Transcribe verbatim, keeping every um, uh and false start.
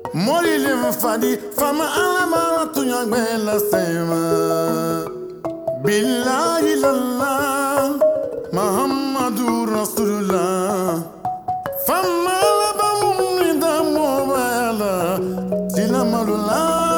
Morilim fadi fama alama tu young bella sema. Billahi lallah Muhammadur Rasulullah. Fama alaba mumida mobala sila malula.